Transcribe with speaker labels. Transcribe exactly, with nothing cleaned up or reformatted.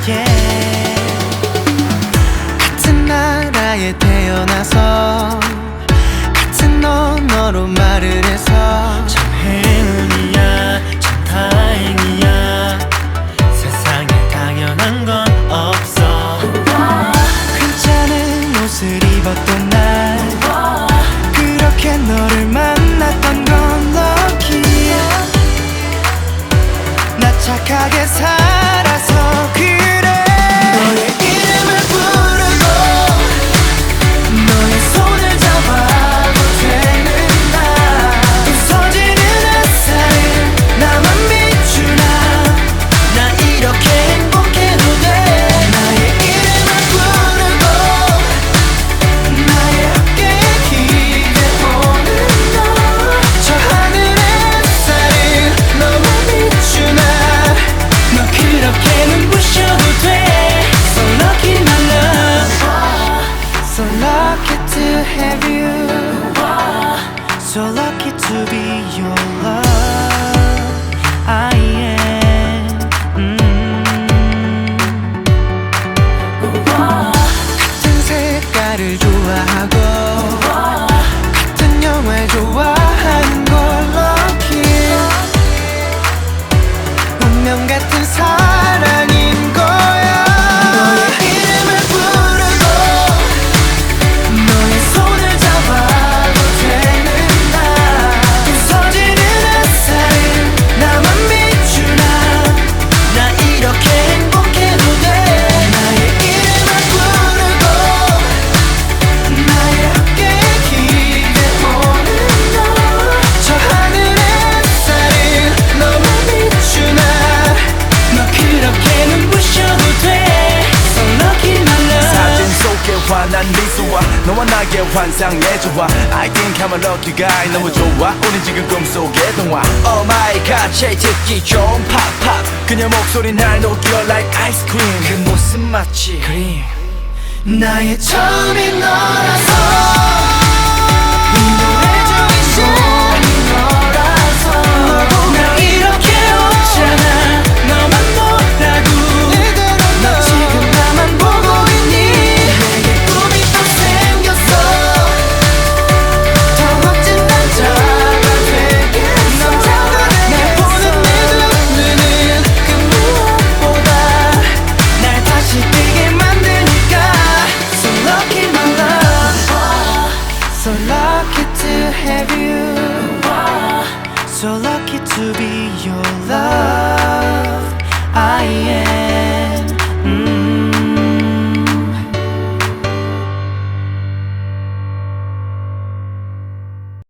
Speaker 1: yeah. 같은 나라에 태어나서 같은 언어로 말을 해서 참 행운이야, 참 다행이야. 세상에 당연한 건 없어. 괜찮은 옷을 입었던 날 그렇게 너를 만났던 건 lucky. 나 착하게 살아서 그래. 너의 이름을 부르고 너의 손을 잡아도 되는 날 부서지는 햇살을 나만 비추나 나 이렇게 행복해도 돼. 나의 이름을 부르고 나의 어깨에 기대보는 너 저 하늘의 햇살을 너만 비추나 너 그렇게 눈부셔도 돼. So lucky my love, so lucky to have you, so lucky to be your love. I am 음. 같은 색깔을 좋아하고 같은 영화를 좋아하는 걸 lucky. 운명 같은 사랑인 거야. 너의 이름을 부르고 너의 손을 잡아도 되는 날 부서지는 햇살을 나만 비추나 나 이렇게 행복해도 돼. 나의 이름을 부르고 나의 어깨에 기대보는 너 저 하늘의 햇살을 너만 비추나 너 그렇게 눈부셔도 돼. So lucky my love.
Speaker 2: 사진 속에 환한 미소와 너와 나의 환상의 조화. I think I'm a lucky guy. 너무 좋아 우린 지금 꿈속의 동화. Oh my god 제일 듣기 좋은 팝팝 그녀 목소리 날 녹여 like ice cream. 그 모습 마치 그림.
Speaker 1: 나의 처음인 너라서 이 노래 중에 처음인 너라서 날 이렇게 웃잖아. 너만 보라고 너 지금 나만 보고 있니. 내게 꿈이 또 생겼어. 더 멋진 남자가 되겠어. 날 보는 내 눈은 그 무엇보다 날 다시 뛰게 만드니까. So lucky my love, so lucky to have you.